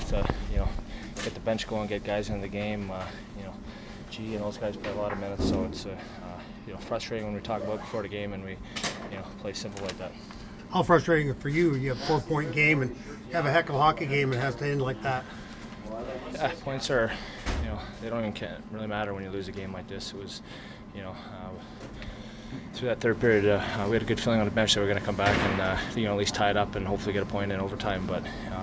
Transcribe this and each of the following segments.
to get the bench going, get guys into the game. G and those guys play a lot of minutes, so it's frustrating when we talk about before the game and we play simple like that. How frustrating for you? You have 4-point game and you have a heck of a hockey game and it has to end like that. Yeah, points are, they don't even really matter when you lose a game like this. It was, through that third period, we had a good feeling on the bench that we were going to come back and, at least tie it up and hopefully get a point in overtime. But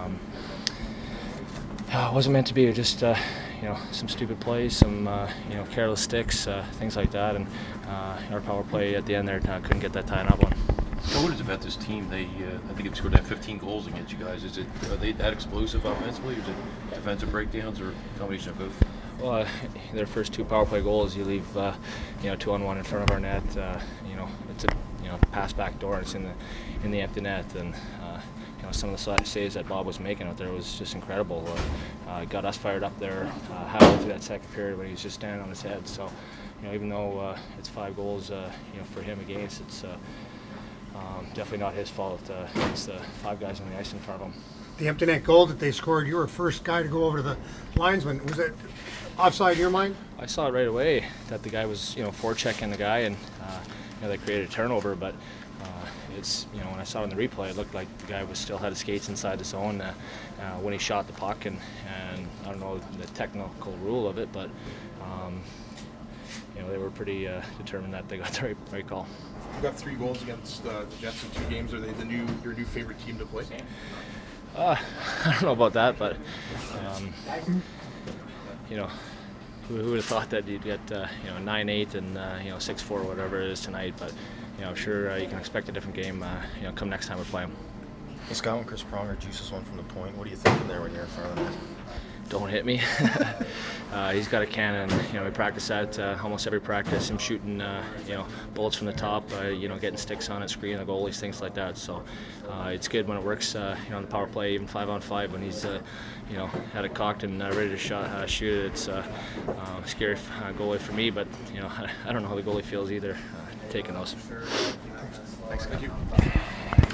it wasn't meant to be. Just, some stupid plays, some, careless sticks, things like that. And our power play at the end there couldn't get that tied up one. What is it about this team? They, I think they've scored 15 goals against you guys. Are they that explosive offensively, or is it defensive breakdowns, or a combination of both? Well, their first 2 power play goals, you leave, 2-on-1 in front of our net. It's a pass back door. It's in the empty net, and some of the saves that Bob was making out there was just incredible. Got us fired up there halfway through that second period when he was just standing on his head. So, even though it's 5 goals, for him against, it's definitely not his fault. It's the 5 guys on the ice in front of him. The empty net goal that they scored, you were first guy to go over to the linesman. Was it offside in your mind? I saw it right away that the guy was, forechecking the guy, and they created a turnover. But it's, when I saw it in the replay, it looked like the guy still had his skates inside the zone when he shot the puck, and I don't know the technical rule of it, but they were pretty determined that they got the right call. You got 3 goals against the Jets in 2 games. Are they your new favorite team to play? I don't know about that, but who would have thought that you'd get 9-8 and 6-4, whatever it is tonight. But I'm sure you can expect a different game. Come next time we play them. Scott and Chris Pronger juices one from the point. What are you thinking there when you're in front of them? Don't hit me. He's got a cannon. We practice that almost every practice. Him shooting, bullets from the top. Getting sticks on it, screening the goalies, things like that. So it's good when it works. On the power play, even 5-on-5, when he's had it cocked and ready to shoot it. It's scary goalie for me, but I don't know how the goalie feels either taking those. Thanks. Thank you.